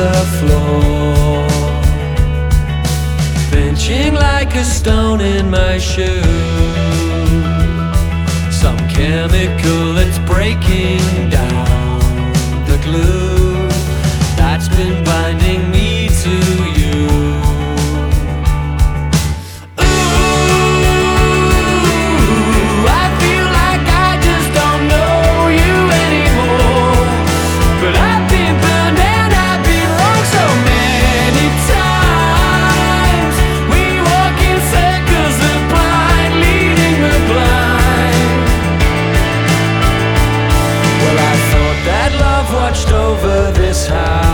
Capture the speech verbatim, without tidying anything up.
the floor, pinching like a stone in my shoe. Some chemical that's breaking down the glue.